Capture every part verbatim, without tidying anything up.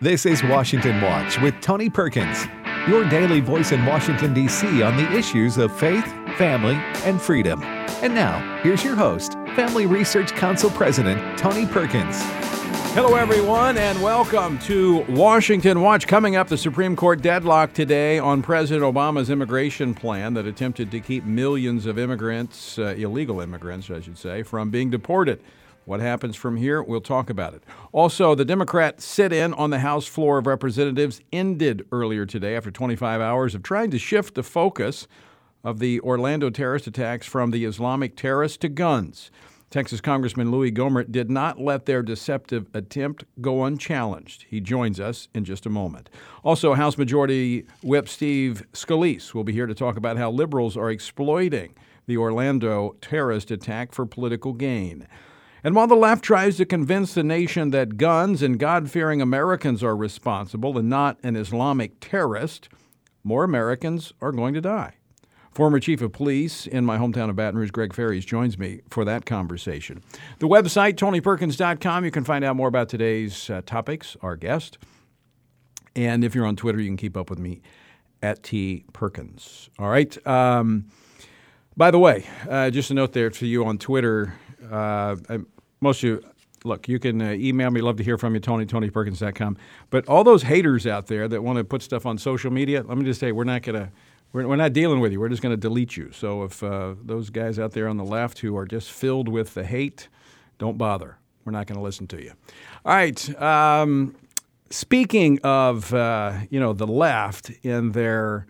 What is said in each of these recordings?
This is Washington Watch with Tony Perkins, your daily voice in Washington, D C on the issues of faith, family, and freedom. And now, here's your host, Family Research Council President Tony Perkins. Hello, everyone, and welcome to Washington Watch. Coming up, the Supreme Court deadlock today on President Obama's immigration plan that attempted to keep millions of immigrants, uh, illegal immigrants, I should say, from being deported. What happens from here? We'll talk about it. Also, the Democrat sit-in on the House floor of Representatives ended earlier today after twenty-five hours of trying to shift the focus of the Orlando terrorist attacks from the Islamic terrorists to guns. Texas Congressman Louis Gohmert did not let their deceptive attempt go unchallenged. He joins us in just a moment. Also, House Majority Whip Steve Scalise will be here to talk about how liberals are exploiting the Orlando terrorist attack for political gain. And while the left tries to convince the nation that guns and God-fearing Americans are responsible and not an Islamic terrorist, more Americans are going to die. Former Chief of Police in my hometown of Baton Rouge, Greg Ferries, joins me for that conversation. The website, tony perkins dot com, you can find out more about today's uh, topics, our guest. And if you're on Twitter, you can keep up with me at T Perkins. All right. Um, by the way, uh, just a note there to you on Twitter. Uh, I, most of you, look, you can uh, email me. Love to hear from you, Tony, tony perkins dot com. But all those haters out there that want to put stuff on social media, let me just say, we're not going to, we're, we're not dealing with you. We're just going to delete you. So if uh, those guys out there on the left who are just filled with the hate, don't bother. We're not going to listen to you. All right. Um, speaking of, uh, you know, the left in their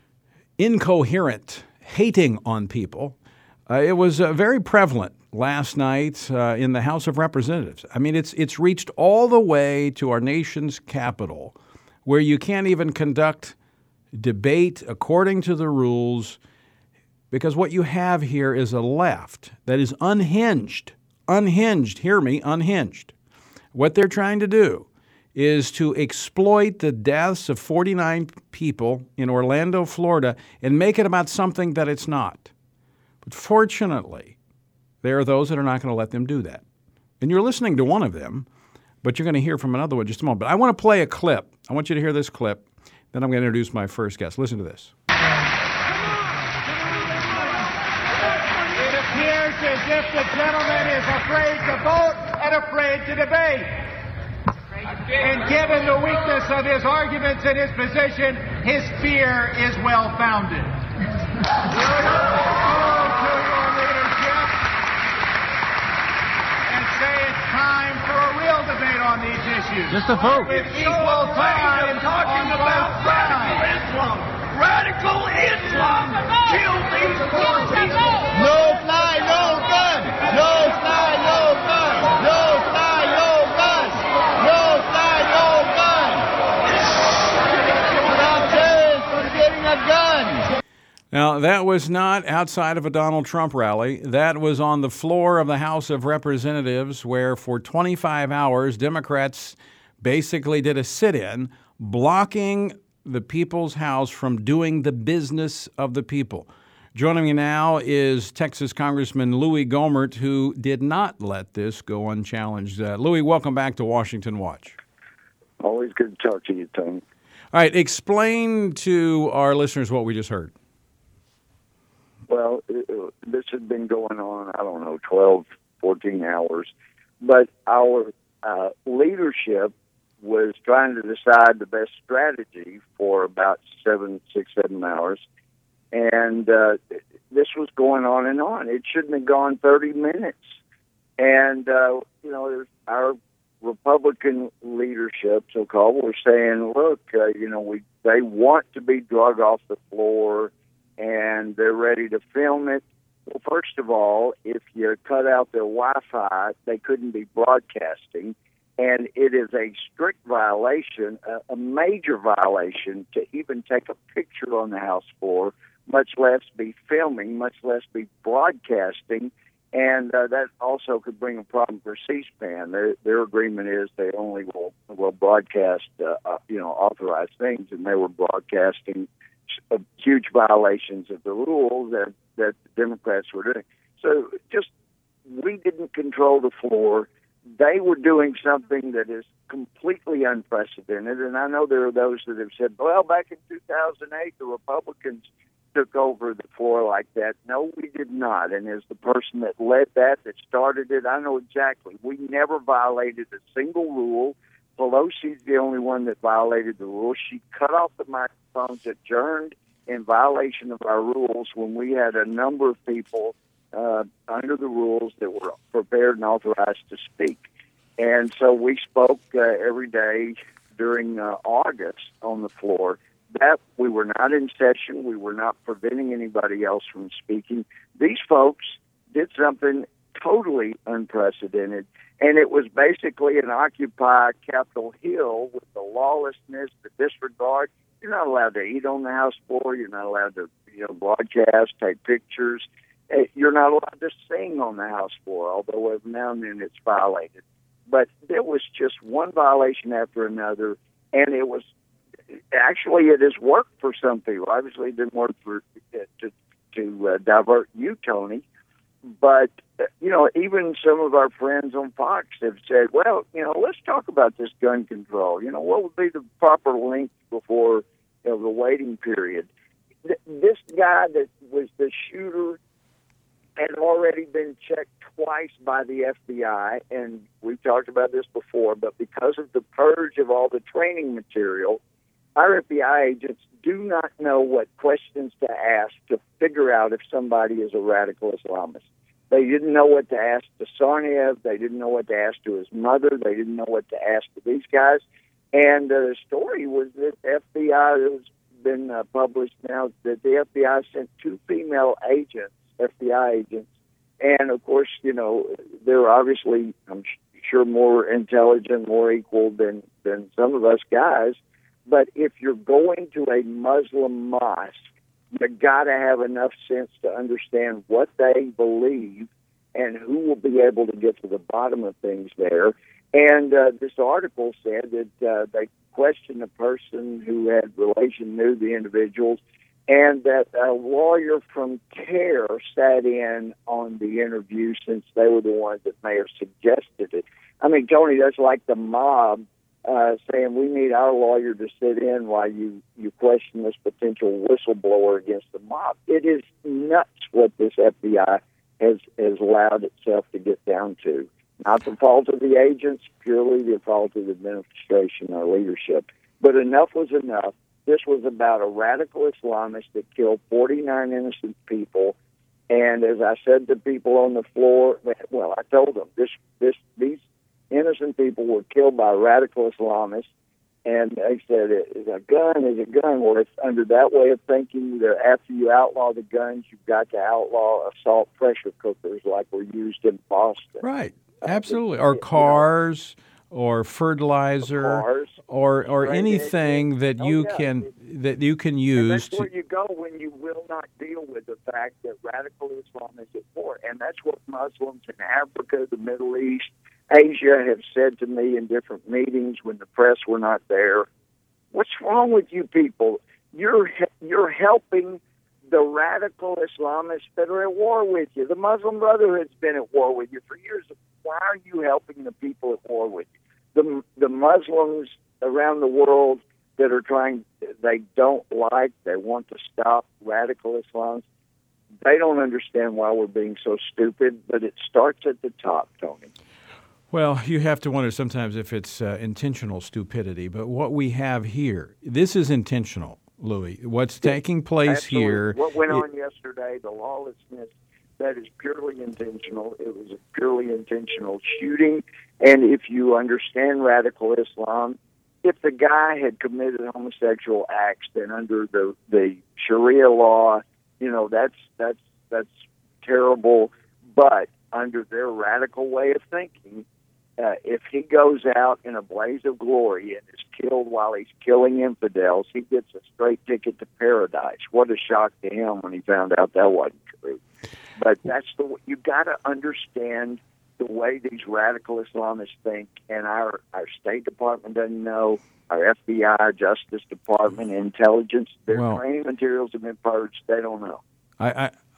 incoherent hating on people, uh, it was uh, very prevalent last night uh, in the House of Representatives. I mean, it's it's reached all the way to our nation's capital, where you can't even conduct debate according to the rules, because what you have here is a left that is unhinged. Unhinged, hear me, unhinged. What they're trying to do is to exploit the deaths of forty-nine people in Orlando, Florida, and make it about something that it's not. But fortunately, there are those that are not going to let them do that. And you're listening to one of them, but you're going to hear from another one in just a moment. But I want to play a clip. I want you to hear this clip. Then I'm going to introduce my first guest. Listen to this. It appears as if the gentleman is afraid to vote and afraid to debate. And given the weakness of his arguments and his position, his fear is well-founded. Time for a real debate on these issues. Just a vote. With equal time talking about radical Islam. Radical Islam. Kill these poor people. No fly, no gun. No fly, no gun. No fly, no gun. No fly, no gun. Stop terrorists from getting a gun. Now, that was not outside of a Donald Trump rally. That was on the floor of the House of Representatives, where for twenty-five hours, Democrats basically did a sit-in, blocking the people's house from doing the business of the people. Joining me now is Texas Congressman Louis Gohmert, who did not let this go unchallenged. Uh, Louis, welcome back to Washington Watch. Always good to talk to you, Tony. All right, explain to our listeners what we just heard. Well, it, it, this had been going on, I don't know, twelve, fourteen hours. But our uh, leadership was trying to decide the best strategy for about seven, six, seven hours. And uh, this was going on and on. It shouldn't have gone thirty minutes. And, uh, you know, our Republican leadership, so-called, were saying, look, uh, you know, we they want to be drug off the floor, and they're ready to film it. Well, first of all, if you cut out their Wi-Fi, they couldn't be broadcasting, and it is a strict violation, a, a major violation, to even take a picture on the House floor, much less be filming, much less be broadcasting, and uh, that also could bring a problem for C-SPAN. Their, their agreement is they only will, will broadcast, uh, uh, you know, authorized things, and they were broadcasting uh, huge violations of the rules that, that the Democrats were doing. So just we didn't control the floor. they were doing something that is completely unprecedented. And I know there are those that have said, well, back in two thousand eight, the Republicans took over the floor like that. No, we did not. And as the person that led that, that started it, I know exactly. We never violated a single rule. Pelosi's the only one that violated the rules. She cut off the microphones, adjourned in violation of our rules when we had a number of people uh, under the rules that were prepared and authorized to speak. And so we spoke uh, every day during uh, August on the floor. That we were not in session. We were not preventing anybody else from speaking. These folks did something totally unprecedented, and it was basically an Occupy Capitol Hill with the lawlessness, the disregard. You're not allowed to eat on the House floor. You're not allowed to, you know, broadcast, take pictures. You're not allowed to sing on the House floor, although every now and then it's violated. But there was just one violation after another, and it was actually it has worked for some people. Obviously, it didn't work for to to uh, divert you, Tony. But uh, you know, even some of our friends on Fox have said, "Well, you know, let's talk about this gun control. You know, what would be the proper length before you know, the waiting period?" Th- this guy that was the shooter had already been checked twice by the F B I, and we've talked about this before. But because of the purge of all the training material, our F B I agents do not know what questions to ask to figure out if somebody is a radical Islamist. They didn't know what to ask to Tsarnaev. They didn't know what to ask to his mother. They didn't know what to ask to these guys. And uh, the story was that F B I has been uh, published now that the F B I sent two female agents, F B I agents, and of course, you know, they're obviously, I'm sure, more intelligent, more equal than than some of us guys. But if you're going to a Muslim mosque, you got to have enough sense to understand what they believe and who will be able to get to the bottom of things there. And uh, this article said that uh, they questioned a person who had relation, knew the individuals, and that a lawyer from CARE sat in on the interview since they were the ones that may have suggested it. I mean, Tony, that's like the mob Uh, saying we need our lawyer to sit in while you, you question this potential whistleblower against the mob. It is nuts what this F B I has, has allowed itself to get down to. Not the fault of the agents, purely the fault of the administration or leadership. But enough was enough. This was about a radical Islamist that killed forty-nine innocent people. And as I said to people on the floor, well, I told them, this, this, these innocent people were killed by radical Islamists, and they said, is a gun is a gun. Well, it's under that way of thinking that after you outlaw the guns, you've got to outlaw assault pressure cookers like were used in Boston. Right, absolutely. Or cars, or fertilizer, cars, or or right. anything that oh, you yeah. can that you can And use. that's where you go when you will not deal with the fact that radical Islam is at war, and that's what Muslims in Africa, the Middle East, Asia have said to me in different meetings when the press were not there. What's wrong with you people? You're you're helping the radical Islamists that are at war with you. The Muslim Brotherhood's been at war with you for years. Why are you helping the people at war with you? The the Muslims around the world that are trying, they don't like, they want to stop radical Islam. They don't understand why we're being so stupid, but it starts at the top, Tony. Well, you have to wonder sometimes if it's uh, intentional stupidity, but what we have here, this is intentional, Louis. What's taking place Absolutely. here... What went it, on yesterday, the lawlessness, that is purely intentional. It was a purely intentional shooting, and if you understand radical Islam, if the guy had committed homosexual acts, then under the, the Sharia law, you know, that's that's that's terrible, but under their radical way of thinking, Uh, if he goes out in a blaze of glory and is killed while he's killing infidels, he gets a straight ticket to paradise. What a shock to him when he found out that wasn't true. But that's the you got to understand the way these radical Islamists think, and our our State Department doesn't know. Our F B I, our Justice Department, intelligence, their well, training materials have been purged. They don't know. I, I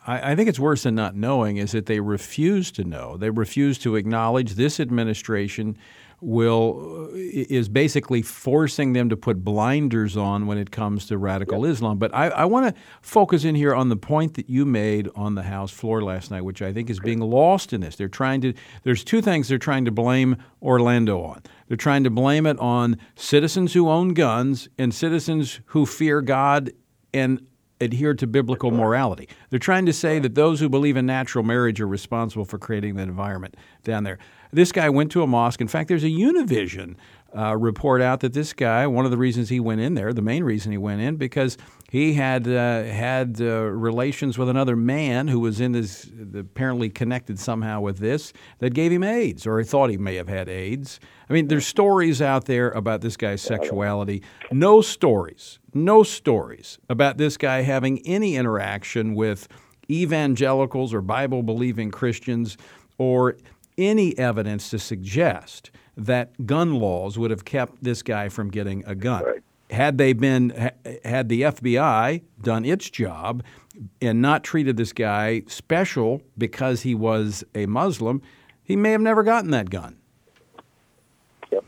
I, I think it's worse than not knowing is that they refuse to know. They refuse to acknowledge this administration will is basically forcing them to put blinders on when it comes to radical yep. Islam. But I, I want to focus in here on the point that you made on the House floor last night, which I think is being lost in this. They're trying to. There's two things they're trying to blame Orlando on. They're trying to blame it on citizens who own guns and citizens who fear God and adhere to biblical morality. They're trying to say that those who believe in natural marriage are responsible for creating that environment down there. This guy went to a mosque. In fact, there's a Univision uh, report out that this guy, one of the reasons he went in there, the main reason he went in, because he had uh, had uh, relations with another man who was in this, apparently connected somehow with this, that gave him AIDS, or he thought he may have had AIDS. I mean, there's stories out there about this guy's sexuality. No stories, no stories about this guy having any interaction with evangelicals or Bible-believing Christians, or any evidence to suggest that gun laws would have kept this guy from getting a gun. Right. Had they been, had the F B I done its job and not treated this guy special because he was a Muslim, he may have never gotten that gun. Yep.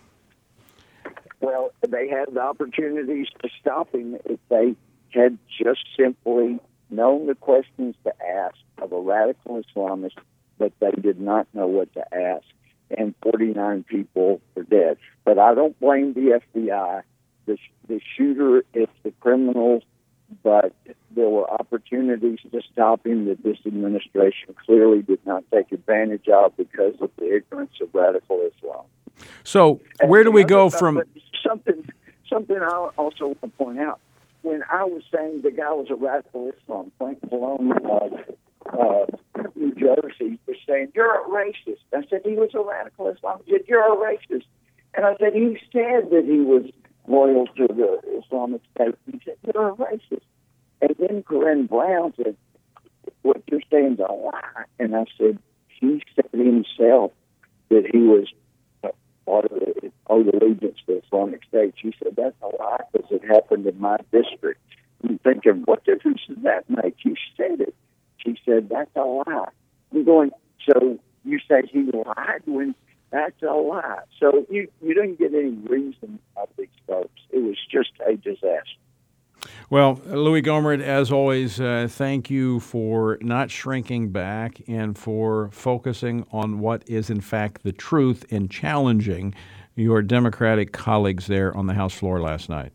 Well, they had the opportunities to stop him if they had just simply known the questions to ask of a radical Islamist, but they did not know what to ask, and forty-nine people were dead. But I don't blame the F B I. The, the shooter is the criminal, but there were opportunities to stop him that this administration clearly did not take advantage of because of the ignorance of radical Islam. So where do we go from... Something, something I also want to point out. When I was saying the guy was a radical Islam, Frank Malone of uh, New Jersey was saying, "You're a racist." I said, he was a radical Islam. He said, "You're a racist." And I said, he said that he was loyal to the Islamic State. He said, "You're a racist." And then Corinne Brown said, "What you're saying is a lie." And I said, he said himself that he was part of the owed allegiance to the Islamic State. She said, "That's a lie because it happened in my district." I'm thinking, what difference does that make? You said it. She said, "That's a lie." I'm going, so you say he lied when that's a lie. So you, you didn't get any reason of these folks. It was just a disaster. Well, Louis Gohmert, as always, uh, thank you for not shrinking back and for focusing on what is, in fact, the truth and challenging your Democratic colleagues there on the House floor last night.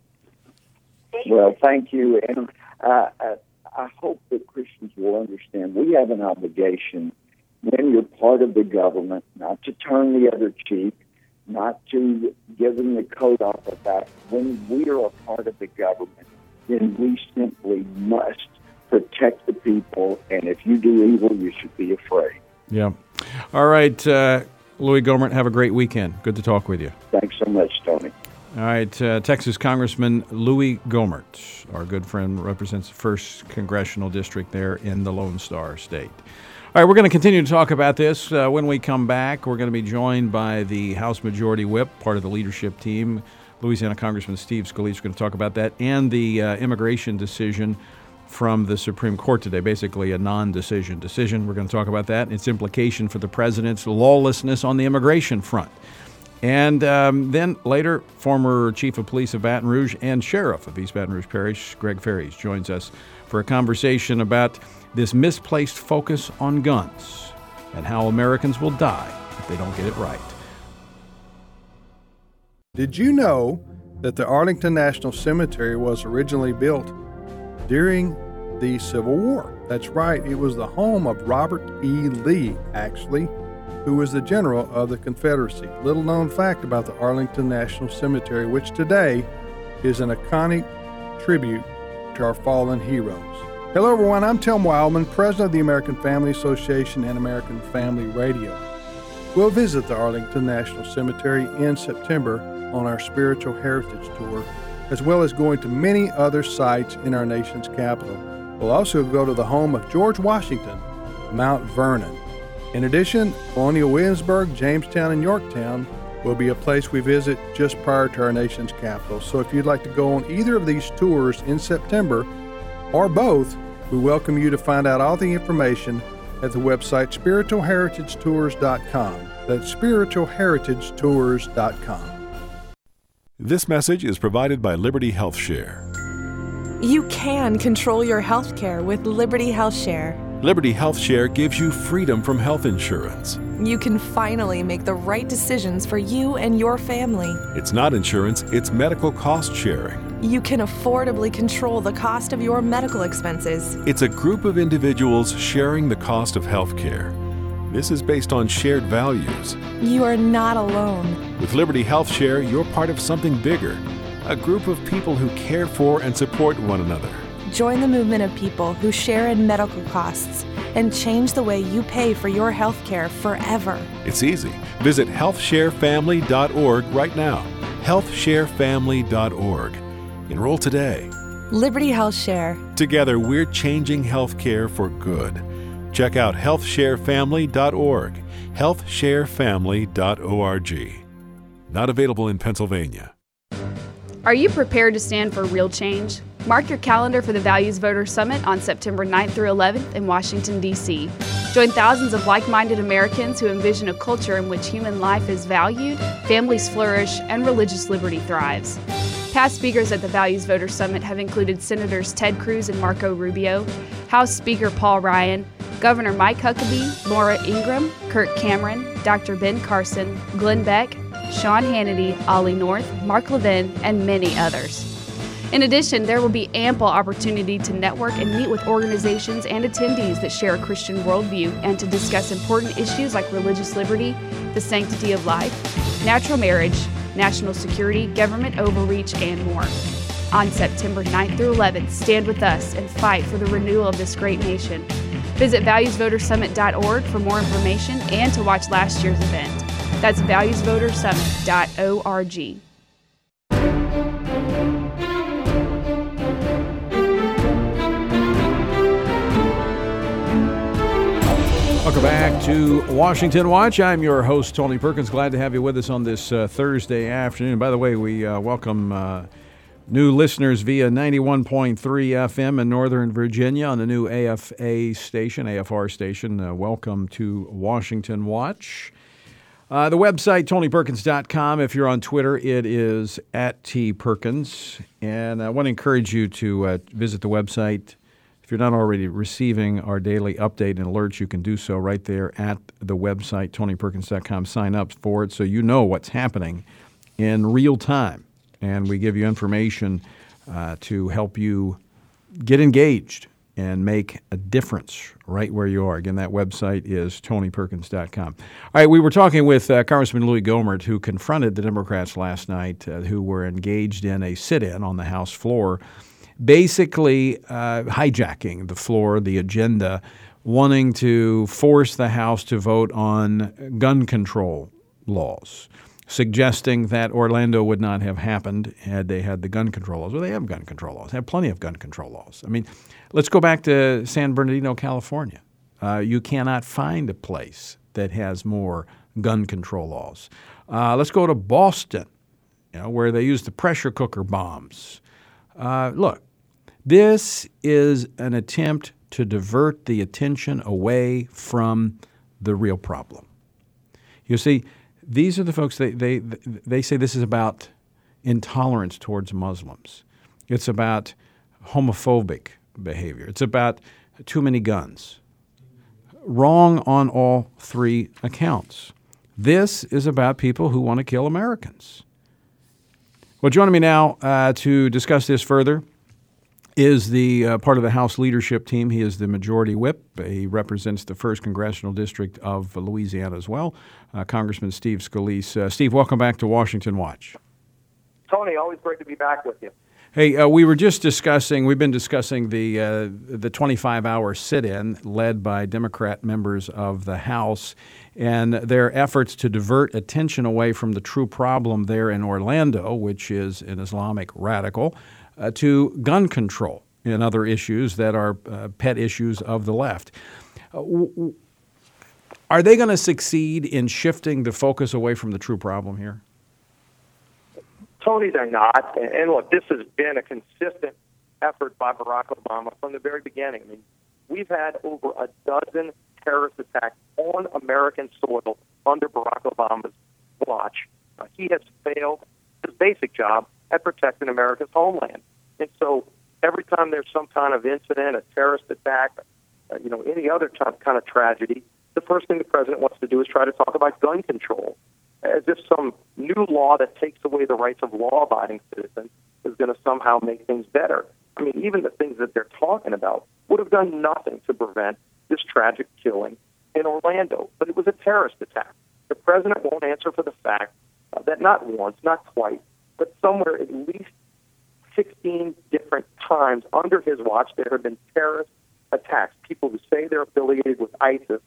Well, thank you. And uh, I, I hope that Christians will understand we have an obligation when you're part of the government not to turn the other cheek, not to give them the coat off the back. When we are a part of the government, then we simply must protect the people, and if you do evil, you should be afraid. Yeah. All right, uh, Louis Gohmert, have a great weekend. Good to talk with you. Thanks so much, Tony. All right, uh, Texas Congressman Louis Gohmert, our good friend, represents the first congressional district there in the Lone Star State. All right, we're going to continue to talk about this. Uh, when we come back, we're going to be joined by the House Majority Whip, part of the leadership team, Louisiana Congressman Steve Scalise. We're going to talk about that and the uh, immigration decision from the Supreme Court today, basically a non-decision decision. We're going to talk about that and its implication for the president's lawlessness on the immigration front. And um, then later, former Chief of Police of Baton Rouge and Sheriff of East Baton Rouge Parish, Greg Ferries, joins us for a conversation about this misplaced focus on guns and how Americans will die if they don't get it right. Did you know that the Arlington National Cemetery was originally built during the Civil War? That's right, it was the home of Robert E. Lee, actually, who was the general of the Confederacy. Little known fact about the Arlington National Cemetery, which today is an iconic tribute to our fallen heroes. Hello everyone, I'm Tim Wildman, president of the American Family Association and American Family Radio. We'll visit the Arlington National Cemetery in September on our Spiritual Heritage Tour, as well as going to many other sites in our nation's capital. We'll also go to the home of George Washington, Mount Vernon. In addition, Colonial Williamsburg, Jamestown, and Yorktown will be a place we visit just prior to our nation's capital. So if you'd like to go on either of these tours in September, or both, We welcome you to find out all the information at the website spiritual heritage tours dot com. That's spiritual heritage tours dot com. This message is provided by Liberty Health Share. You can control your health care with Liberty Health Share. Liberty Health Share gives you freedom from health insurance. You can finally make the right decisions for you and your family. It's not insurance, it's medical cost sharing. You can affordably control the cost of your medical expenses. It's a group of individuals sharing the cost of health care. This is based on shared values. You are not alone. With Liberty Health Share, you're part of something bigger, a group of people who care for and support one another. Join the movement of people who share in medical costs and change the way you pay for your health care forever. It's easy. Visit health share family dot org right now. health share family dot org. Enroll today. Liberty Health Share. Together, we're changing health care for good. Check out health share family dot org. health share family dot org. Not available in Pennsylvania. Are you prepared to stand for real change? Mark your calendar for the Values Voters Summit on September ninth through eleventh in Washington, D C Join thousands of like-minded Americans who envision a culture in which human life is valued, families flourish, and religious liberty thrives. Past speakers at the Values Voters Summit have included Senators Ted Cruz and Marco Rubio, House Speaker Paul Ryan, Governor Mike Huckabee, Laura Ingraham, Kirk Cameron, Doctor Ben Carson, Glenn Beck, Sean Hannity, Ollie North, Mark Levin, and many others. In addition, there will be ample opportunity to network and meet with organizations and attendees that share a Christian worldview and to discuss important issues like religious liberty, the sanctity of life, natural marriage, national security, government overreach, and more. On September ninth through eleventh, stand with us and fight for the renewal of this great nation. Visit values voter summit dot org for more information and to watch last year's event. That's values voter summit dot org. Welcome back to Washington Watch. I'm your host, Tony Perkins. Glad to have you with us on this uh, Thursday afternoon. By the way, we uh, welcome uh, new listeners via ninety-one point three F M in Northern Virginia on the new A F A station, A F R station. Uh, welcome to Washington Watch. Uh, the website, tony perkins dot com. If you're on Twitter, it is at T Perkins. And I want to encourage you to uh, visit the website. If you're not already receiving our daily update and alerts, you can do so right there at the website, tony perkins dot com. Sign up for it so you know what's happening in real time. And we give you information uh, to help you get engaged and make a difference right where you are. Again, that website is tony perkins dot com. All right, we were talking with uh, Congressman Louis Gohmert, who confronted the Democrats last night uh, who were engaged in a sit-in on the House floor, basically uh, hijacking the floor, the agenda, wanting to force the House to vote on gun control laws, suggesting that Orlando would not have happened had they had the gun control laws. Well, they have gun control laws. They have plenty of gun control laws. I mean, let's go back to San Bernardino, California. Uh, you cannot find a place that has more gun control laws. Uh, let's go to Boston, you know, where they use the pressure cooker bombs. Uh, look, this is an attempt to divert the attention away from the real problem. You see, these are the folks, they, they, they say this is about intolerance towards Muslims. It's about homophobic behavior. It's about too many guns. Wrong on all three accounts. This is about people who want to kill Americans. Well, joining me now uh, to discuss this further is the uh, part of the House leadership team. He is the majority whip. He represents the first Congressional District of Louisiana as well, uh, Congressman Steve Scalise. Uh, Steve, welcome back to Washington Watch. Tony, always great to be back with you. Hey, uh, we were just discussing, we've been discussing the uh, the twenty-five hour sit-in led by Democrat members of the House and their efforts to divert attention away from the true problem there in Orlando, which is an Islamic radical, uh, to gun control and other issues that are uh, pet issues of the left. Uh, w- are they going to succeed in shifting the focus away from the true problem here? Tony, they're not. And look, this has been a consistent effort by Barack Obama from the very beginning. I mean, we've had over a dozen terrorist attacks on American soil under Barack Obama's watch. Uh, he has failed his basic job at protecting America's homeland. And so every time there's some kind of incident, a terrorist attack, uh, you know, any other t- kind of tragedy, the first thing the president wants to do is try to talk about gun control, as if some new law that takes away the rights of law-abiding citizens is going to somehow make things better. I mean, even the things that they're talking about would have done nothing to prevent this tragic killing in Orlando. But it was a terrorist attack. The president won't answer for the fact uh, that not once, not twice, but somewhere at least sixteen different times under his watch there have been terrorist attacks. People who say they're affiliated with ISIS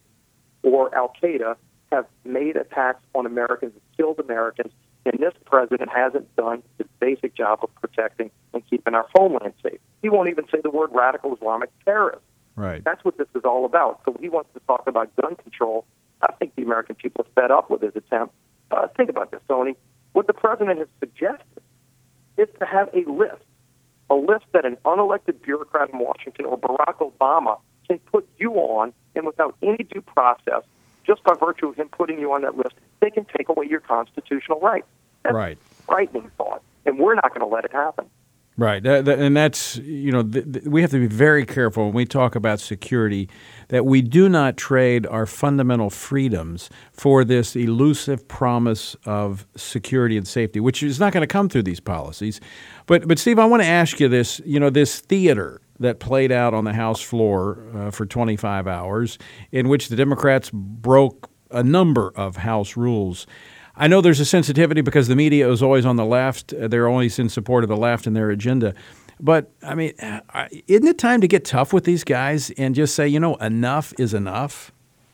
or Al-Qaeda have made attacks on Americans and killed Americans, and this president hasn't done his basic job of protecting and keeping our homeland safe. He won't even say the word radical Islamic terrorist. Right. That's what this is all about. So he wants to talk about gun control. I think the American people are fed up with his attempt. Uh, think about this, Tony. What the president has suggested is to have a list, a list that an unelected bureaucrat in Washington or Barack Obama can put you on, and without any due process, just by virtue of him putting you on that list, they can take away your constitutional rights. That's right. a frightening thought, and we're not going to let it happen. Right, that, that, and that's, you know, th- th- we have to be very careful when we talk about security that we do not trade our fundamental freedoms for this elusive promise of security and safety, which is not going to come through these policies. But, but Steve, I want to ask you this, you know, this theater that played out on the House floor uh, for twenty-five hours in which the Democrats broke a number of House rules. I know there's a sensitivity because the media is always on the left. They're always in support of the left and their agenda. But, I mean, isn't it time to get tough with these guys and just say, you know, enough is enough?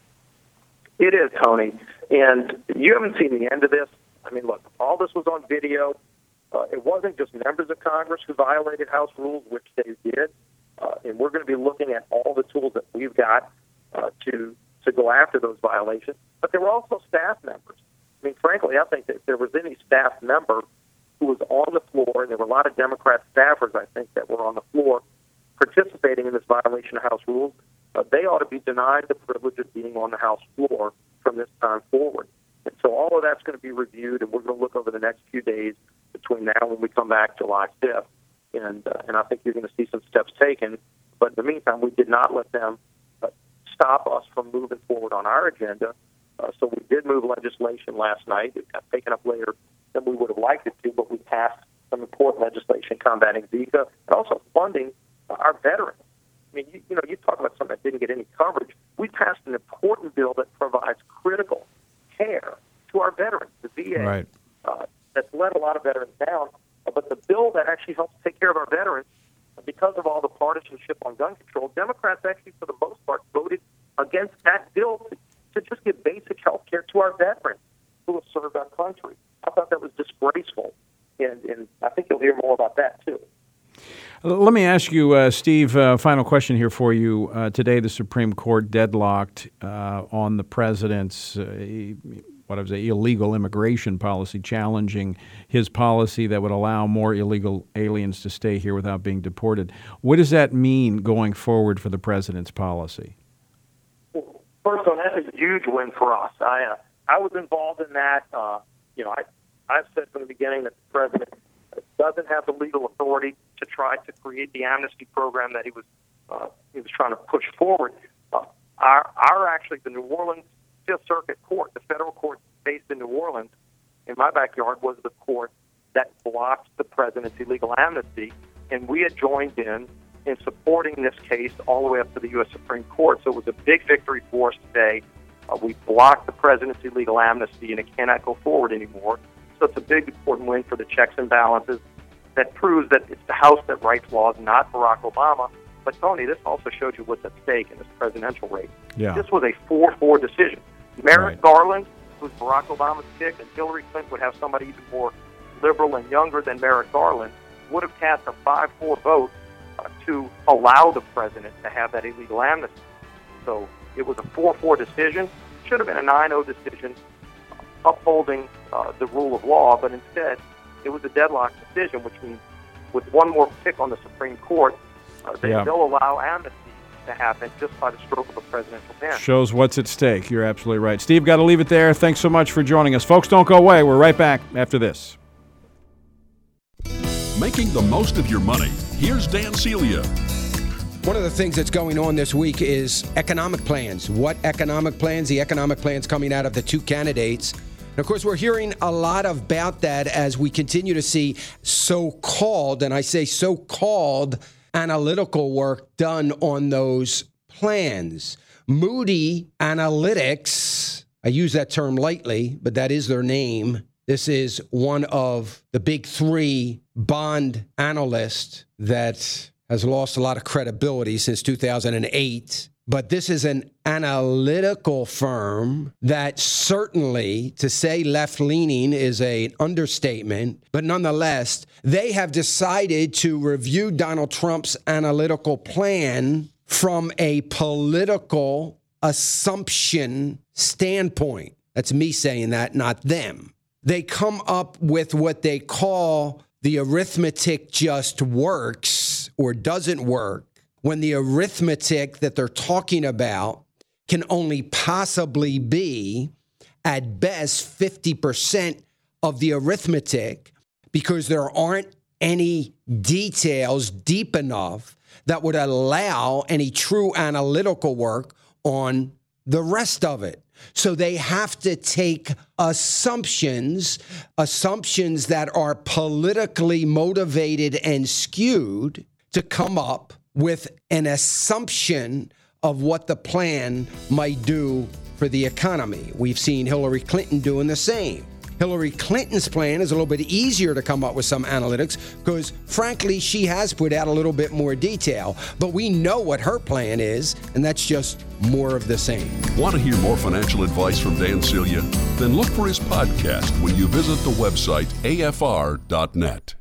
It is, Tony. And you haven't seen the end of this. I mean, look, all this was on video. Uh, it wasn't just members of Congress who violated House rules, which they did. Uh, and we're going to be looking at all the tools that we've got uh, to, to go after those violations. But there were also staff members. I mean, frankly, I think that if there was any staff member who was on the floor, and there were a lot of Democrat staffers, I think, that were on the floor participating in this violation of House rules, uh, they ought to be denied the privilege of being on the House floor from this time forward. And so all of that's going to be reviewed, and we're going to look over the next few days between now and when we come back July fifth. And, uh, and I think you're going to see some steps taken. But in the meantime, we did not let them uh, stop us from moving forward on our agenda. Uh, so we did move legislation last night. It got taken up later than we would have liked it to, but we passed some important legislation combating Zika and also funding uh, our veterans. I mean, you, you know, you talk about something that didn't get any coverage. We passed an important bill that provides critical care to our veterans, the V A. Right. Uh, that's let a lot of veterans down. Uh, but the bill that actually helps take care of our veterans, uh, because of all the partisanship on gun control, Democrats actually, for the most part, voted against that bill to, to just give basic health care to our veterans who have served our country. I thought that was disgraceful, and, and I think you'll hear more about that, too. Let me ask you, uh, Steve, uh, final question here for you. Uh, today, the Supreme Court deadlocked uh, on the president's, uh, what I was say, illegal immigration policy, challenging his policy that would allow more illegal aliens to stay here without being deported. What does that mean going forward for the president's policy? Well, first of all, that's a huge win for us. I uh, I was involved in that. Uh, you know, I I've said from the beginning that the president doesn't have the legal authority to try to create the amnesty program that he was uh, he was trying to push forward. Uh, our, our actually the New Orleans Fifth Circuit Court, the federal court based in New Orleans, in my backyard, was the court that blocked the president's illegal amnesty, and we had joined in in supporting this case all the way up to the U S Supreme Court. So it was a big victory for us today. Uh, we blocked the president's illegal amnesty, and it cannot go forward anymore. So it's a big, important win for the checks and balances that proves that it's the House that writes laws, not Barack Obama. But, Tony, this also showed you what's at stake in this presidential race. Yeah. This was a four four decision. Merrick Right. Garland, who's Barack Obama's pick, and Hillary Clinton would have somebody even more liberal and younger than Merrick Garland, would have cast a five four vote uh, to allow the president to have that illegal amnesty. So it was a four four decision. Should have been a nine oh decision upholding uh, the rule of law, but instead it was a deadlock decision, which means with one more pick on the Supreme Court, uh, they, yeah. they'll allow amnesty to happen just by the stroke of a presidential pen. Shows what's at stake. You're absolutely right. Steve, got to leave it there. Thanks so much for joining us. Folks, don't go away. We're right back after this. Making the most of your money. Here's Dan Celia. One of the things that's going on this week is economic plans. What economic plans? The economic plans coming out of the two candidates. And of course, we're hearing a lot about that as we continue to see so-called, and I say so-called, analytical work done on those plans. Moody Analytics, I use that term lightly, but that is their name. This is one of the big three bond analysts that has lost a lot of credibility since two thousand eight. But this is an analytical firm that certainly, to say left-leaning is an understatement, but nonetheless, they have decided to review Donald Trump's analytical plan from a political assumption standpoint. That's me saying that, not them. They come up with what they call the arithmetic just works or doesn't work, when the arithmetic that they're talking about can only possibly be, at best, fifty percent of the arithmetic, because there aren't any details deep enough that would allow any true analytical work on the rest of it. So they have to take assumptions, assumptions that are politically motivated and skewed, to come up with an assumption of what the plan might do for the economy. We've seen Hillary Clinton doing the same. Hillary Clinton's plan is a little bit easier to come up with some analytics because, frankly, she has put out a little bit more detail. But we know what her plan is, and that's just more of the same. Want to hear more financial advice from Dan Celia? Then look for his podcast when you visit the website A F R dot net.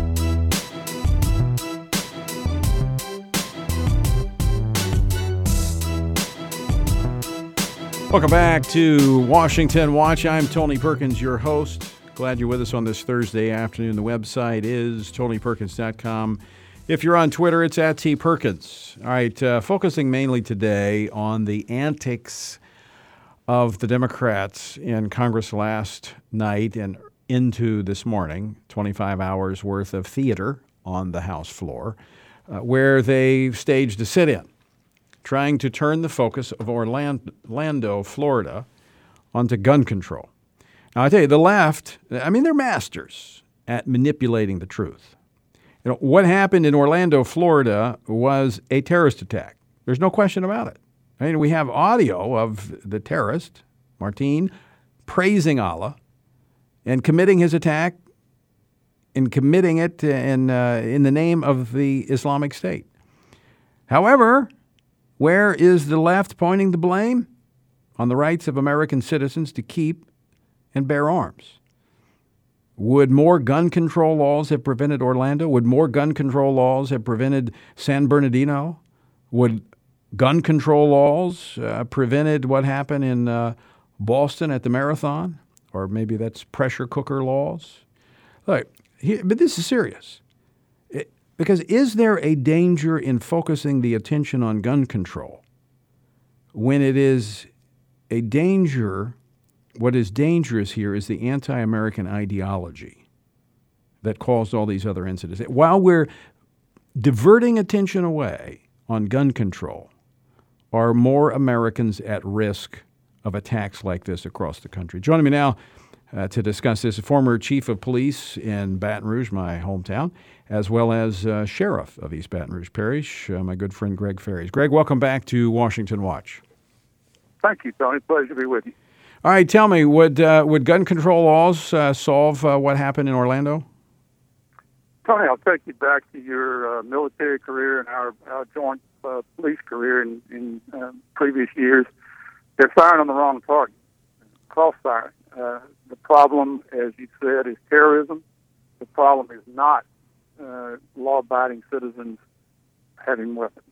Welcome back to Washington Watch. I'm Tony Perkins, your host. Glad you're with us on this Thursday afternoon. The website is tony perkins dot com. If you're on Twitter, it's at T Perkins. All right, uh, focusing mainly today on the antics of the Democrats in Congress last night and into this morning, twenty-five hours worth of theater on the House floor, uh, where they staged a sit-in, trying to turn the focus of Orlando, Florida, onto gun control. Now, I tell you, the left, I mean, they're masters at manipulating the truth. You know, what happened in Orlando, Florida was a terrorist attack. There's no question about it. I mean, we have audio of the terrorist, Martin, praising Allah and committing his attack and committing it in, uh, in the name of the Islamic State. However, where is the left pointing the blame? On the rights of American citizens to keep and bear arms. Would more gun control laws have prevented Orlando? Would more gun control laws have prevented San Bernardino? Would gun control laws uh, prevented what happened in uh, Boston at the marathon? Or maybe that's pressure cooker laws? Look, he, but this is serious. Because is there a danger in focusing the attention on gun control when it is a danger, what is dangerous here is the anti-American ideology that caused all these other incidents. While we're diverting attention away on gun control, are more Americans at risk of attacks like this across the country? Joining me now Uh, to discuss this, a former chief of police in Baton Rouge, my hometown, as well as uh, sheriff of East Baton Rouge Parish, uh, my good friend Greg Ferries. Greg, welcome back to Washington Watch. Thank you, Tony. Pleasure to be with you. All right, tell me, would uh, would gun control laws uh, solve uh, what happened in Orlando? Tony, I'll take you back to your uh, military career and our, our joint uh, police career in, in uh, previous years. They're firing on the wrong target, crossfire. Uh, the problem, as you said, is terrorism. The problem is not uh, law-abiding citizens having weapons.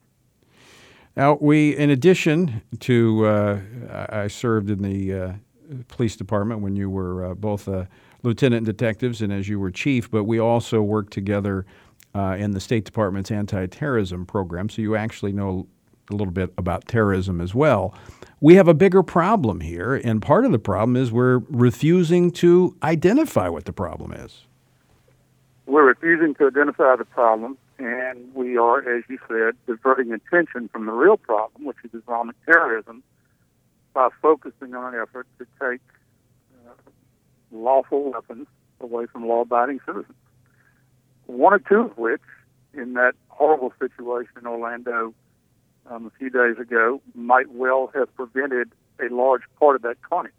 Now, we, in addition to, uh, I served in the uh, police department when you were uh, both uh, lieutenant detectives and as you were chief, but we also worked together uh, in the State Department's anti-terrorism program, so you actually know a little bit about terrorism as well. We have a bigger problem here, and part of the problem is we're refusing to identify what the problem is. We're refusing to identify the problem, and we are, as you said, diverting attention from the real problem, which is Islamic terrorism, by focusing on an effort to take uh, lawful weapons away from law-abiding citizens. One or two of which, in that horrible situation in Orlando um, a few days ago, might well have prevented a large part of that carnage.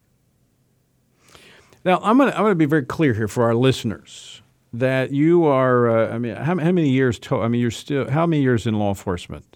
Now, I'm going to I'm going to be very clear here for our listeners that you are. Uh, I mean, how, how many years? To, I mean, you're still how many years in law enforcement?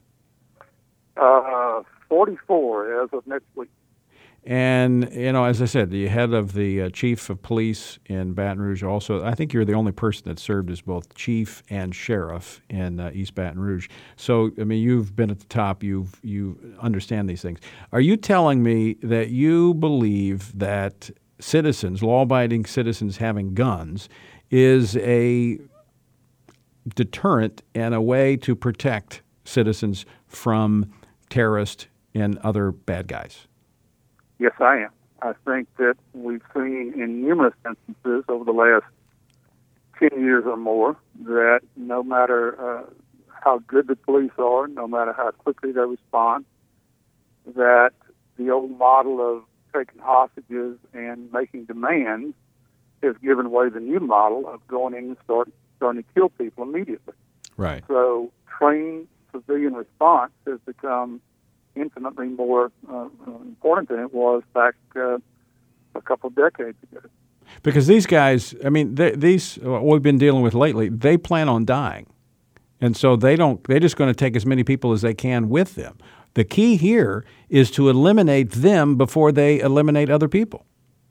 Uh, forty-four as of next week. And, you know, as I said, the head of the uh, chief of police in Baton Rouge also, I think you're the only person that served as both chief and sheriff in uh, East Baton Rouge. So, I mean, you've been at the top. You've, you understand these things. Are you telling me that you believe that citizens, law-abiding citizens having guns is a deterrent and a way to protect citizens from terrorists and other bad guys? Yes, I am. I think that we've seen in numerous instances over the last ten years or more that no matter uh, how good the police are, no matter how quickly they respond, that the old model of taking hostages and making demands has given way to the new model of going in and start, starting to kill people immediately. Right. So trained civilian response has become infinitely more uh, important than it was back uh, a couple of decades ago. Because these guys, I mean, they, these what we've been dealing with lately, they plan on dying, and so they don't. They're just going to take as many people as they can with them. The key here is to eliminate them before they eliminate other people.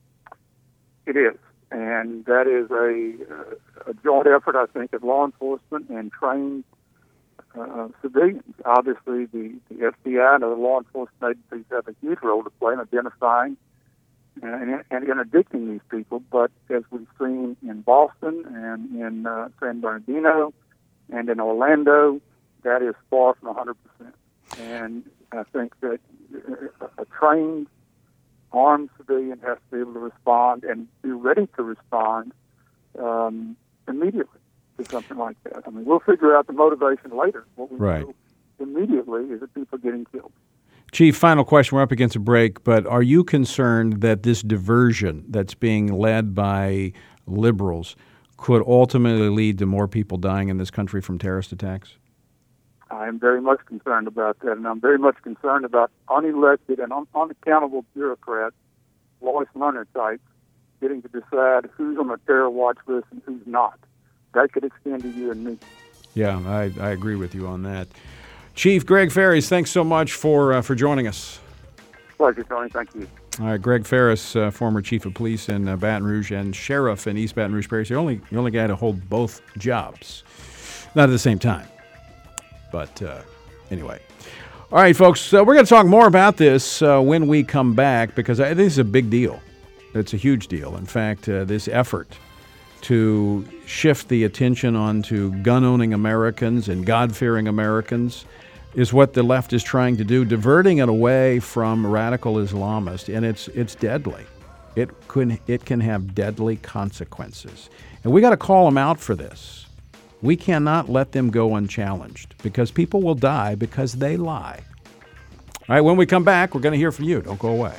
It is, and that is a, a joint effort, I think, of law enforcement and trained Uh, civilians. Obviously, the, the F B I and other law enforcement agencies have a huge role to play in identifying and, and interdicting these people. But as we've seen in Boston and in uh, San Bernardino and in Orlando, that is far from one hundred percent. And I think that a, a trained, armed civilian has to be able to respond and be ready to respond um, immediately to something like that. I mean, we'll figure out the motivation later. What we right. do immediately is that people are getting killed. Chief, final question. We're up against a break, but are you concerned that this diversion that's being led by liberals could ultimately lead to more people dying in this country from terrorist attacks? I am very much concerned about that, and I'm very much concerned about unelected and un- unaccountable bureaucrats, Lois Lerner types, getting to decide who's on the terror watch list and who's not. That could extend to you and me. Yeah, I, I agree with you on that. Chief Greg Ferris, thanks so much for uh, for joining us. Pleasure, Tony. Thank you. All right, Greg Ferris, uh, former chief of police in uh, Baton Rouge and sheriff in East Baton Rouge Parish. The only the only guy to hold both jobs, not at the same time. But uh, anyway. All right, folks, uh, we're going to talk more about this uh, when we come back, because I, this is a big deal. It's a huge deal. In fact, uh, this effort to shift the attention onto gun-owning Americans and God-fearing Americans is what the left is trying to do, diverting it away from radical Islamists, and it's it's deadly. It can it can have deadly consequences, and we got to call them out for this. We cannot let them go unchallenged, because people will die because they lie. All right, when we come back, we're going to hear from you. Don't go away.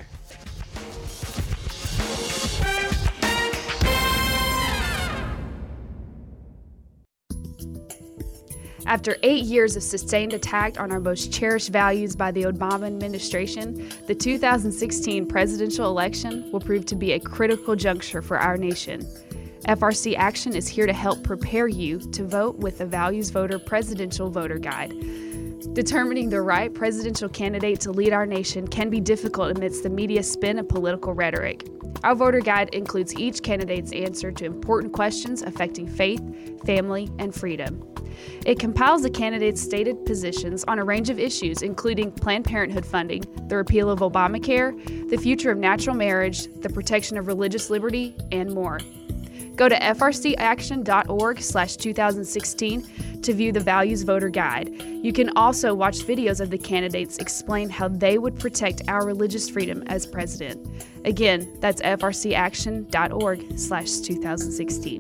After eight years of sustained attack on our most cherished values by the Obama administration, the two thousand sixteen presidential election will prove to be a critical juncture for our nation. F R C Action is here to help prepare you to vote with the Values Voter Presidential Voter Guide. Determining the right presidential candidate to lead our nation can be difficult amidst the media spin of political rhetoric. Our voter guide includes each candidate's answer to important questions affecting faith, family, and freedom. It compiles the candidate's stated positions on a range of issues, including Planned Parenthood funding, the repeal of Obamacare, the future of natural marriage, the protection of religious liberty, and more. Go to f r c action dot org slash two thousand sixteen to view the Values Voter Guide. You can also watch videos of the candidates explain how they would protect our religious freedom as president. Again, that's f r c action dot org slash two thousand sixteen.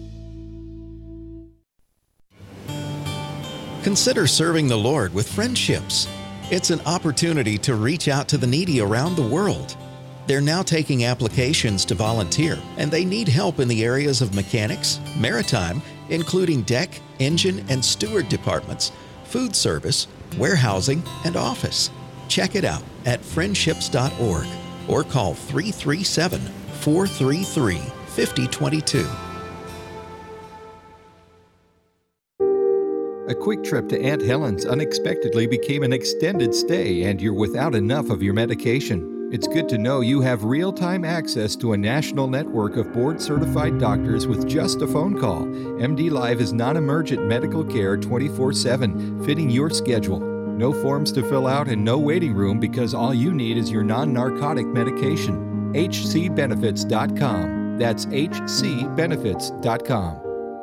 Consider serving the Lord with Friendships. It's an opportunity to reach out to the needy around the world. They're now taking applications to volunteer, and they need help in the areas of mechanics, maritime, including deck, engine, and steward departments, food service, warehousing, and office. Check it out at friendships dot org or call three three seven, four three three, five zero two two. A quick trip to Aunt Helen's unexpectedly became an extended stay and you're without enough of your medication. It's good to know you have real-time access to a national network of board-certified doctors with just a phone call. M D Live is non-emergent medical care twenty-four seven, fitting your schedule. No forms to fill out and no waiting room because all you need is your non-narcotic medication. h c benefits dot com. That's h c benefits dot com.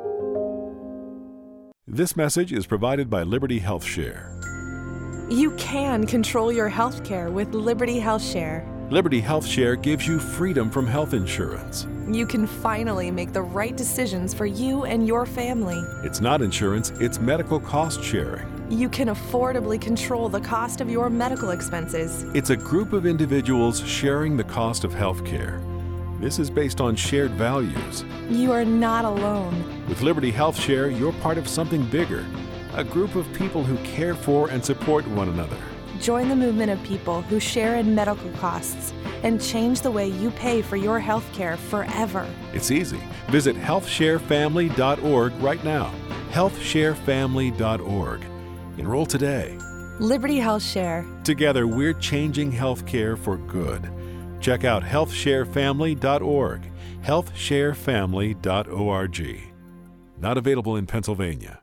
This message is provided by Liberty Health Share. You can control your health care with Liberty Health Share. Liberty Health Share gives you freedom from health insurance. You can finally make the right decisions for you and your family. It's not insurance, it's medical cost sharing. You can affordably control the cost of your medical expenses. It's a group of individuals sharing the cost of health care. This is based on shared values. You are not alone. With Liberty Health Share, you're part of something bigger. A group of people who care for and support one another. Join the movement of people who share in medical costs and change the way you pay for your health care forever. It's easy. Visit health share family dot org right now. health share family dot org. Enroll today. Liberty Health Share. Together, we're changing health care for good. Check out health share family dot org. health share family dot org. Not available in Pennsylvania.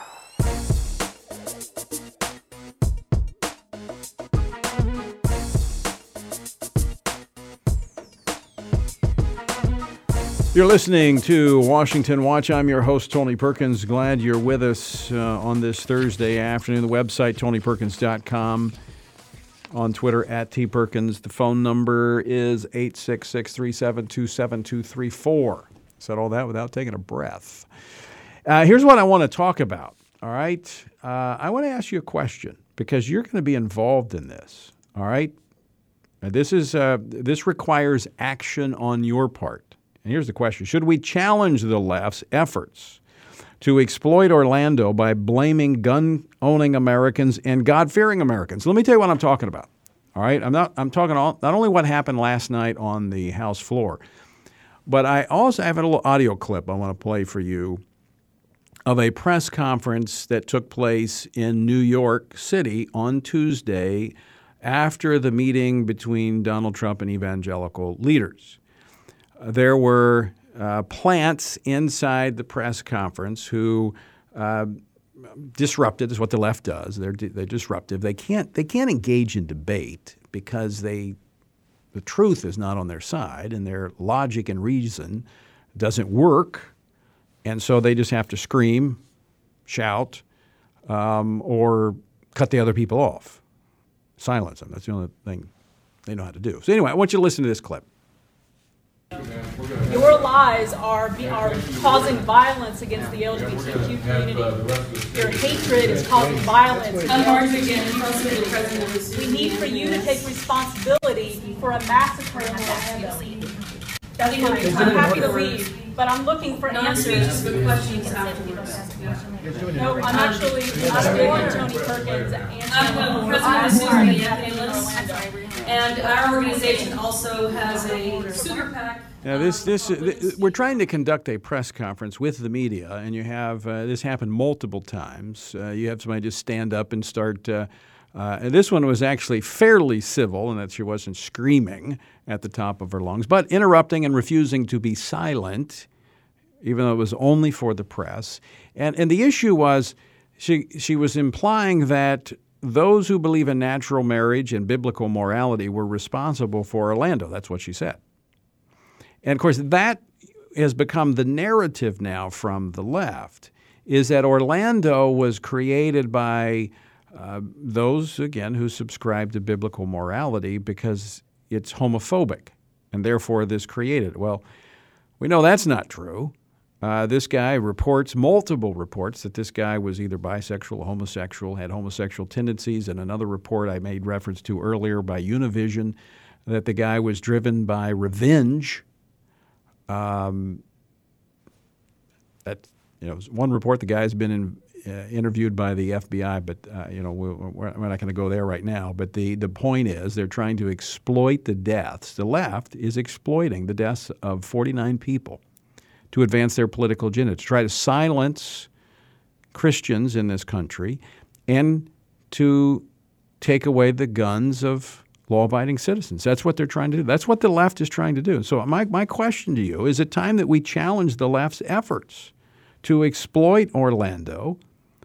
You're listening to Washington Watch. I'm your host, Tony Perkins. Glad you're with us uh, on this Thursday afternoon. The website, tony perkins dot com. On Twitter, at T Perkins. The phone number is eight six six, three seven two, seven two three four. Said all that without taking a breath. Uh, here's what I want to talk about, all right? Uh, I want to ask you a question because you're going to be involved in this, all right? Now, this is uh, this requires action on your part. And here's the question. Should we challenge the left's efforts to exploit Orlando by blaming gun-owning Americans and God-fearing Americans? Let me tell you what I'm talking about. All right? I'm not I'm talking all, not only what happened last night on the House floor, but I also have a little audio clip I want to play for you of a press conference that took place in New York City on Tuesday after the meeting between Donald Trump and evangelical leaders. There were uh, plants inside the press conference who uh, disrupted. Is what the left does. They're they're disruptive. They can't they can't engage in debate because they the truth is not on their side and their logic and reason doesn't work, and so they just have to scream, shout, um, or cut the other people off, silence them. That's the only thing they know how to do. So anyway, I want you to listen to this clip. Your lies are are causing violence against the L G B T Q community. Your hatred is causing violence. I'm arguing against the president. We need for you to take responsibility for a massacre in Orlando. That's fine. I'm happy to leave, but I'm looking for answers. For questions afterwards. No, I'm actually asking Tony Perkins. I'm the president of Susan Orlando. And our organization also has a super PAC. Now, this, this, this, we're trying to conduct a press conference with the media, and you have uh, this happened multiple times. Uh, you have somebody just stand up and start. Uh, uh, and this one was actually fairly civil, in that she wasn't screaming at the top of her lungs, but interrupting and refusing to be silent, even though it was only for the press. And and the issue was, she she was implying that those who believe in natural marriage and biblical morality were responsible for Orlando. That's what she said. And, of course, that has become the narrative now from the left is that Orlando was created by uh, those, again, who subscribe to biblical morality because it's homophobic, and therefore this created. Well, we know that's not true. Uh, this guy reports, multiple reports, that this guy was either bisexual, homosexual, had homosexual tendencies, and another report I made reference to earlier by Univision that the guy was driven by revenge. Um, that you know, one report, the guy's been in, uh, interviewed by the F B I, but uh, you know we're, we're not going to go there right now. But the the point is, they're trying to exploit the deaths. The left is exploiting the deaths of forty-nine people to advance their political agenda, to try to silence Christians in this country, and to take away the guns of law-abiding citizens. That's what they're trying to do. That's what the left is trying to do. So my, my question to you, is it time that we challenge the left's efforts to exploit Orlando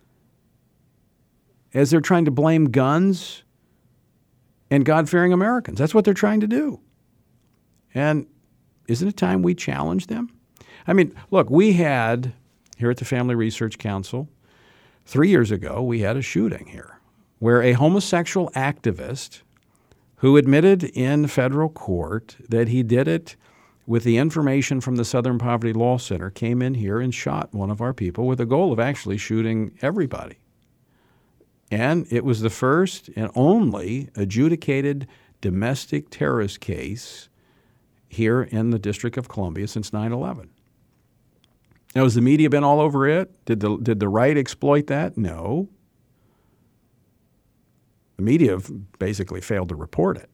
as they're trying to blame guns and God-fearing Americans? That's what they're trying to do. And isn't it time we challenge them? I mean, look, we had, here at the Family Research Council, three years ago, we had a shooting here where a homosexual activist who admitted in federal court that he did it with the information from the Southern Poverty Law Center, came in here and shot one of our people with the goal of actually shooting everybody. And it was the first and only adjudicated domestic terrorist case here in the District of Columbia since nine eleven. Now, has the media been all over it? Did the, did the right exploit that? No. The media basically failed to report it.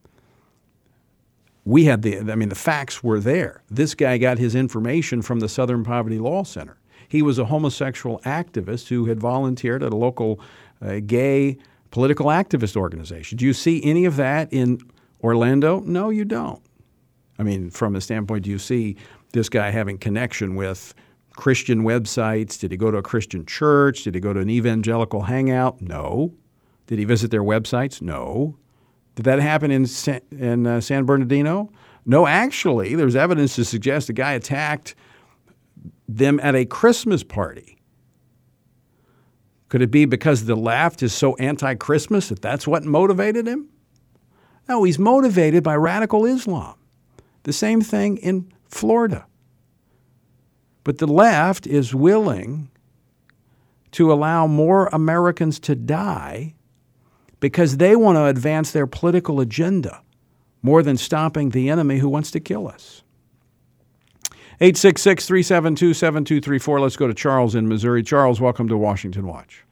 We had the, I mean, the facts were there. This guy got his information from the Southern Poverty Law Center. He was a homosexual activist who had volunteered at a local uh, gay political activist organization. Do you see any of that in Orlando? No, you don't. I mean, from the standpoint, do you see this guy having connection with Christian websites? Did he go to a Christian church? Did he go to an evangelical hangout? No. Did he visit their websites? No. Did that happen in San, in uh, San Bernardino? No, actually, there's evidence to suggest the guy attacked them at a Christmas party. Could it be because the left is so anti-Christmas that that's what motivated him? No, he's motivated by radical Islam. The same thing in Florida. But the left is willing to allow more Americans to die because they want to advance their political agenda more than stopping the enemy who wants to kill us. eight six six, three seven two, seven two three four. Let's go to Charles in Missouri. Charles, welcome to Washington Watch.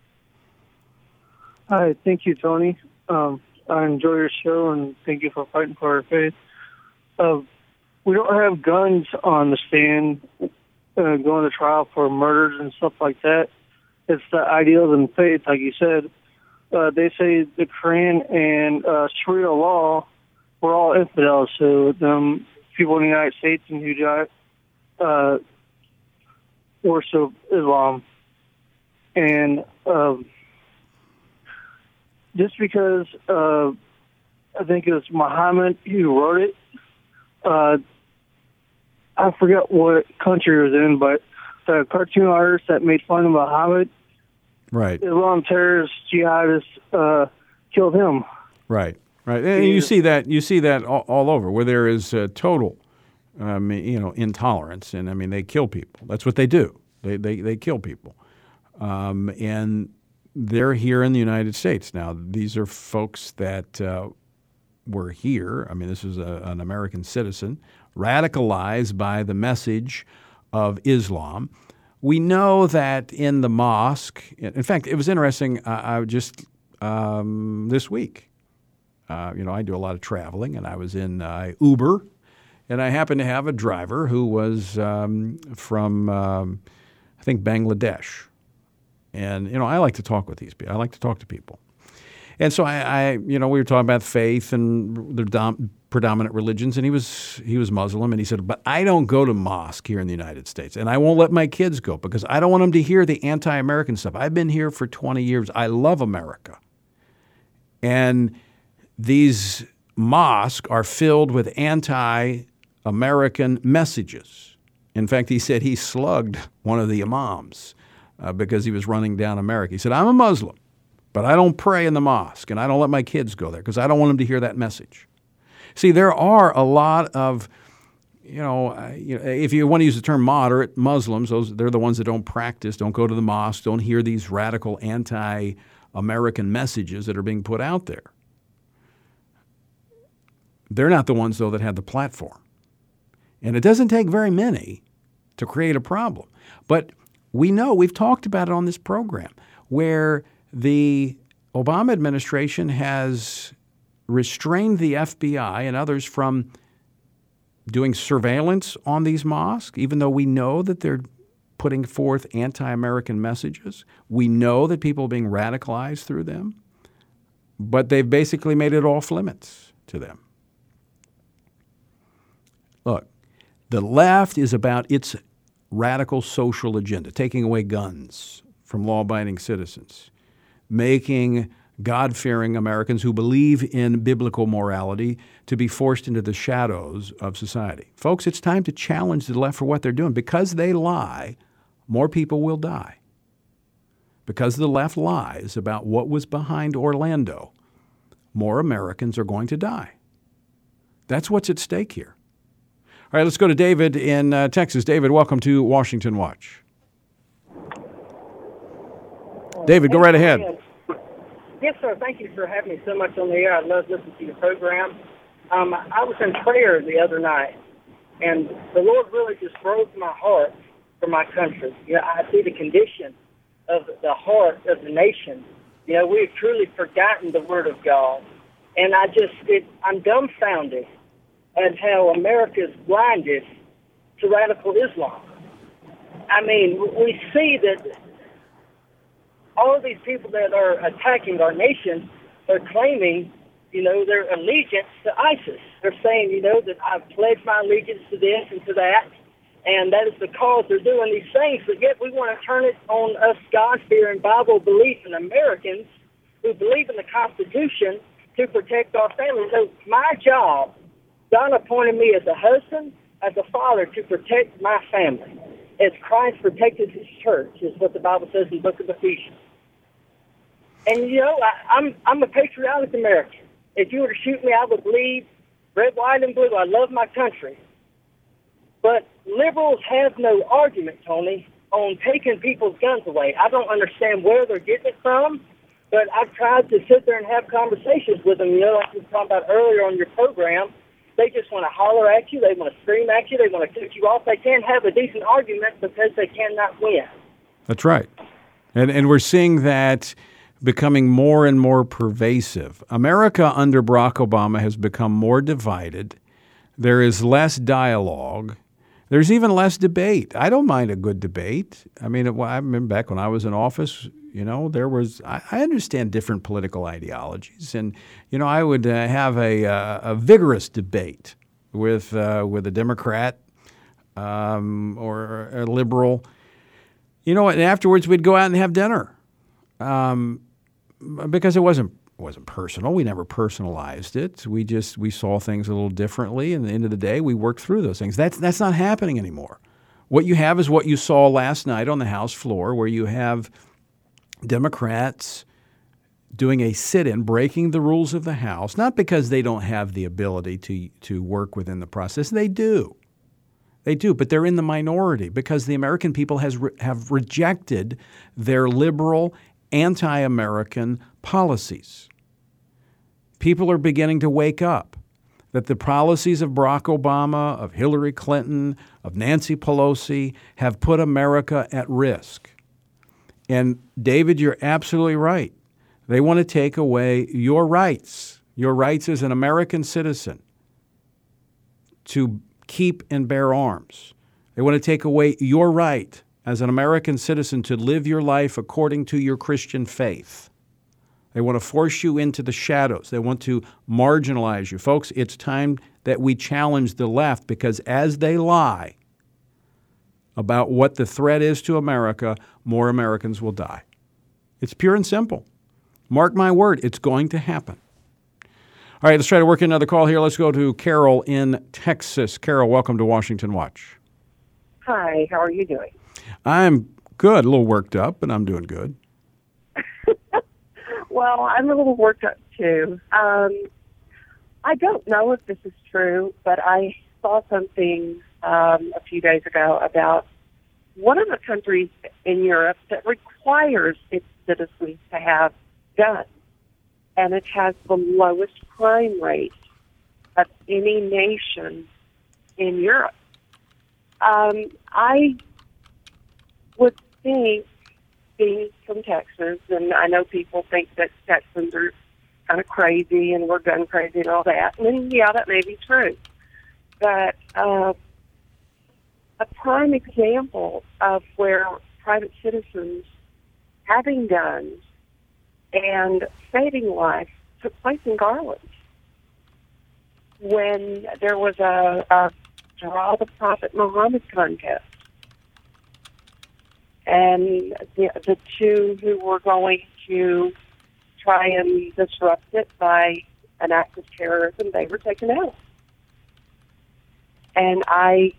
Hi, thank you, Tony. Um, I enjoy your show, and thank you for fighting for our faith. Uh, we don't have guns on the stand uh, going to trial for murders and stuff like that. It's the ideals and faith, like you said. Uh, they say the Quran and uh, Sharia law were all infidels, so them people in the United States and who uh, worship Islam. And um, just because uh, I think it was Muhammad who wrote it, uh, I forget what country it was in, but the cartoon artist that made fun of Muhammad, right, Islam terrorist jihadists uh, killed him. Right, right, and you see that you see that all, all over where there is uh, total, um, you know, intolerance, and I mean they kill people. That's what they do. They they they kill people, um, and they're here in the United States now. These are folks that uh, were here. I mean, this is a, an American citizen radicalized by the message of Islam. We know that in the mosque, in fact, it was interesting. Uh, I just um, this week, uh, you know, I do a lot of traveling, and I was in uh, Uber, and I happened to have a driver who was um, from, um, I think, Bangladesh. And, you know, I like to talk with these people. I like to talk to people. And so I, I you know, we were talking about faith and the dom- predominant religions, and he was he was Muslim, and he said, but I don't go to mosque here in the United States, and I won't let my kids go because I don't want them to hear the anti-American stuff. I've been here for twenty years. I love America. And these mosques are filled with anti American messages. In fact, he said he slugged one of the imams uh, because he was running down America. He said, I'm a Muslim, but I don't pray in the mosque, and I don't let my kids go there because I don't want them to hear that message. See, there are a lot of, you know, uh, you know, if you want to use the term moderate Muslims, those they're the ones that don't practice, don't go to the mosque, don't hear these radical anti-American messages that are being put out there. They're not the ones, though, that have the platform. And it doesn't take very many to create a problem. But we know, we've talked about it on this program, where the Obama administration has restrained the F B I and others from doing surveillance on these mosques, even though we know that they're putting forth anti-American messages. We know that people are being radicalized through them, but they've basically made it off limits to them. Look, the left is about its radical social agenda, taking away guns from law-abiding citizens, making God-fearing Americans who believe in biblical morality to be forced into the shadows of society. Folks, it's time to challenge the left for what they're doing. Because they lie, more people will die. Because the left lies about what was behind Orlando, more Americans are going to die. That's what's at stake here. All right, let's go to David in uh, Texas. David, welcome to Washington Watch. David, go right ahead. Yes, sir. Thank you for having me so much on the air. I love listening to your program. Um, I was in prayer the other night, and the Lord really just broke my heart for my country. You know, I see the condition of the heart of the nation. You know, we've truly forgotten the Word of God, and I just, it, I'm dumbfounded at how America's blinded to radical Islam. I mean, we see that all of these people that are attacking our nation are claiming, you know, their allegiance to ISIS. They're saying, you know, that I've pledged my allegiance to this and to that, and that is the cause they're doing these things, but yet we want to turn it on us God-fearing, Bible-believing Americans who believe in the Constitution to protect our family. So my job, God appointed me as a husband, as a father, to protect my family, as Christ protected his church, is what the Bible says in the book of Ephesians. And, you know, I, I'm I'm a patriotic American. If you were to shoot me, I would bleed red, white, and blue. I love my country. But liberals have no argument, Tony, on taking people's guns away. I don't understand where they're getting it from, but I've tried to sit there and have conversations with them, you know, like we were talking about earlier on your program. They just want to holler at you. They want to scream at you. They want to cut you off. They can't have a decent argument because they cannot win. That's right. And and we're seeing that becoming more and more pervasive. America under Barack Obama has become more divided. There is less dialogue. There's even less debate. I don't mind a good debate. I mean, I remember back when I was in office, you know, there was, I, I understand different political ideologies. And, you know, I would uh, have a, uh, a vigorous debate with, uh, with a Democrat um, or a liberal. You know, and afterwards we'd go out and have dinner um, because it wasn't wasn't personal. We never personalized it. We just we saw things a little differently. And at the end of the day, we worked through those things. That's that's not happening anymore. What you have is what you saw last night on the House floor, where you have Democrats doing a sit-in, breaking the rules of the House, not because they don't have the ability to to work within the process. They do. They do, but they're in the minority because the American people has re- have rejected their liberal, anti-American policies. People are beginning to wake up that the policies of Barack Obama, of Hillary Clinton, of Nancy Pelosi have put America at risk. And David, you're absolutely right. They want to take away your rights, your rights as an American citizen to keep and bear arms. They want to take away your right as an American citizen to live your life according to your Christian faith. They want to force you into the shadows. They want to marginalize you. Folks, it's time that we challenge the left because as they lie about what the threat is to America, more Americans will die. It's pure and simple. Mark my word, it's going to happen. All right, let's try to work in another call here. Let's go to Carol in Texas. Carol, welcome to Washington Watch. Hi, how are you doing? I'm good, a little worked up, but I'm doing good. Well, I'm a little worked up, too. Um, I don't know if this is true, but I saw something um, a few days ago about one of the countries in Europe that requires its citizens to have guns, and it has the lowest crime rate of any nation in Europe. Um, I would think, being from Texas, and I know people think that Texans are kind of crazy and we're gun crazy and all that, and yeah, that may be true. But uh, a prime example of where private citizens having guns and saving life took place in Garland when there was a, a Draw the Prophet Muhammad contest. And the, the two who were going to try and disrupt it by an act of terrorism, they were taken out. And I,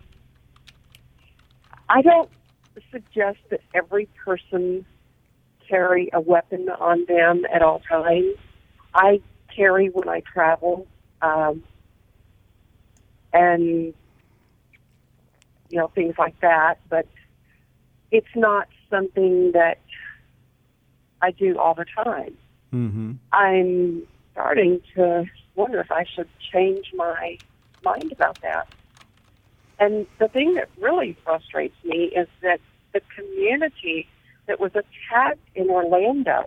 I don't suggest that every person carry a weapon on them at all times. I carry when I travel, um, and you know, things like that. But it's not something that I do all the time. Mm-hmm. I'm starting to wonder if I should change my mind about that. And the thing that really frustrates me is that the community that was attacked in Orlando,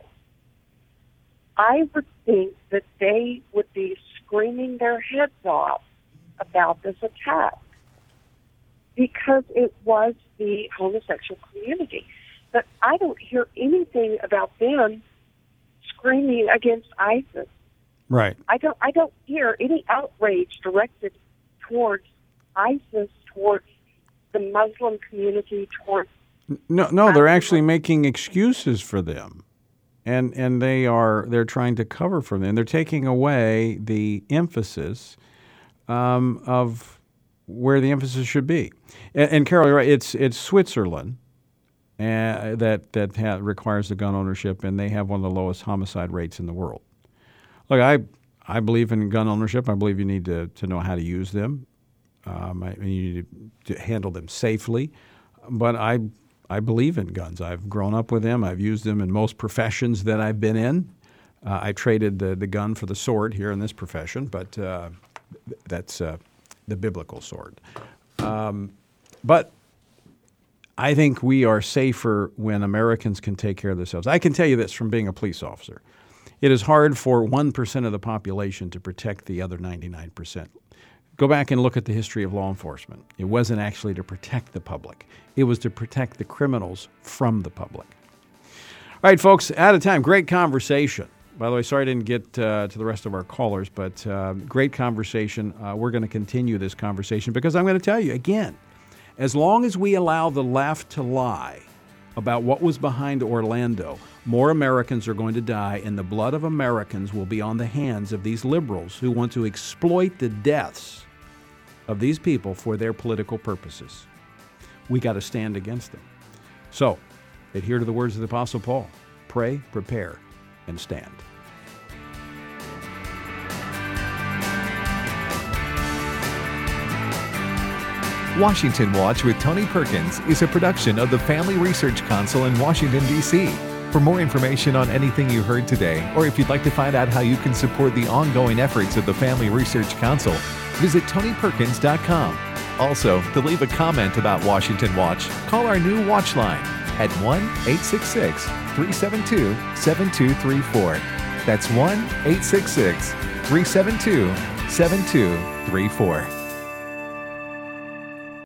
I would think that they would be screaming their heads off about this attack because it was the homosexual community. But I don't hear anything about them screaming against ISIS. Right. I don't I don't hear any outrage directed towards ISIS, towards the Muslim community, towards No, no, they're actually making excuses for them, and and they are they're trying to cover for them. They're taking away the emphasis um, of where the emphasis should be. And, and Carol, you're right. It's it's Switzerland uh, that that ha- requires the gun ownership, and they have one of the lowest homicide rates in the world. Look, I I believe in gun ownership. I believe you need to to know how to use them. Um, I, you need to handle them safely, but I. I believe in guns. I've grown up with them. I've used them in most professions that I've been in. Uh, I traded the, the gun for the sword here in this profession, but uh, that's uh, the biblical sword. Um, but I think we are safer when Americans can take care of themselves. I can tell you this from being a police officer. It is hard for one percent of the population to protect the other ninety-nine percent. Go back and look at the history of law enforcement. It wasn't actually to protect the public. It was to protect the criminals from the public. All right, folks, out of time. Great conversation. By the way, sorry I didn't get uh, to the rest of our callers, but uh, great conversation. Uh, we're going to continue this conversation because I'm going to tell you, again, as long as we allow the left to lie about what was behind Orlando, more Americans are going to die, and the blood of Americans will be on the hands of these liberals who want to exploit the deaths of these people for their political purposes. We got to stand against them. So, adhere to the words of the Apostle Paul. Pray, prepare, and stand. Washington Watch with Tony Perkins is a production of the Family Research Council in Washington, D C For more information on anything you heard today, or if you'd like to find out how you can support the ongoing efforts of the Family Research Council, visit tony perkins dot com. Also, to leave a comment about Washington Watch, call our new Watch line at one eight six six, three seven two, seven two three four. That's one eight six six, three seven two, seven two three four.